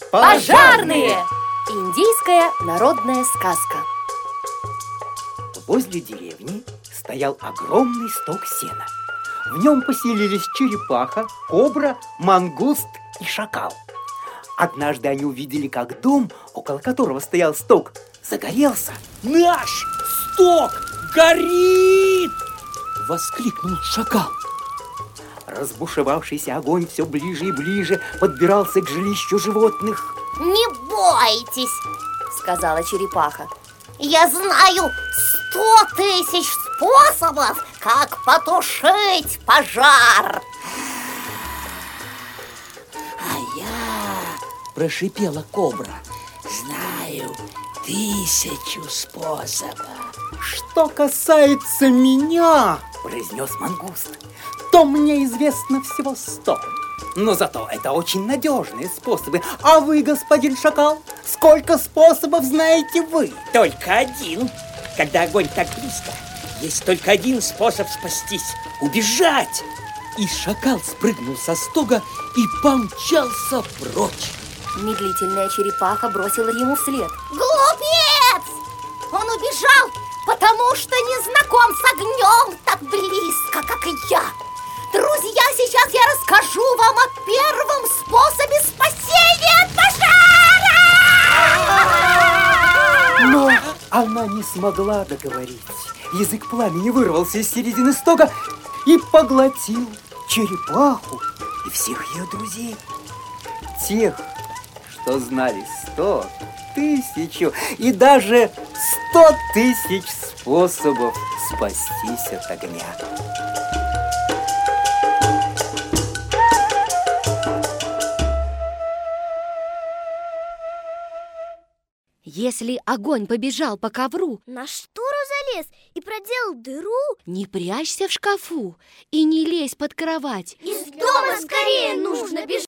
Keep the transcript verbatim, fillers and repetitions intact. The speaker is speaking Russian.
Пожарные! Индийская народная сказка. Возле деревни стоял огромный сток сена. В нем поселились черепаха, кобра, мангуст и шакал. Однажды они увидели, как дом, около которого стоял сток, загорелся. «Наш сток горит!» — воскликнул шакал. Разбушевавшийся огонь все ближе и ближе подбирался к жилищу животных. «Не бойтесь», — сказала черепаха. «Я знаю сто тысяч способов, как потушить пожар!» «А я, — прошипела кобра, — знаю тысячу способов». «Что касается меня, — произнес мангуст, — то мне известно всего сто. Но зато это очень надежные способы. А вы, господин шакал, сколько способов знаете вы?» Только один. Когда огонь так близко, есть только один способ спастись — убежать. И шакал спрыгнул со стога и помчался прочь. Медлительная черепаха бросила ему вслед. Глупец! Он убежал, потому что не знаком с огнем так близко, как и я. Друзья, сейчас я расскажу вам о первом способе спасения от пожара! Но она не смогла договорить. Язык пламени вырвался из середины стога и поглотил черепаху и всех ее друзей. Тех, что знали сто, тысячу и даже сто тысяч способов спастись от огня. Если огонь побежал по ковру, на штору залез и проделал дыру, не прячься в шкафу и не лезь под кровать. из дома скорее нужно бежать.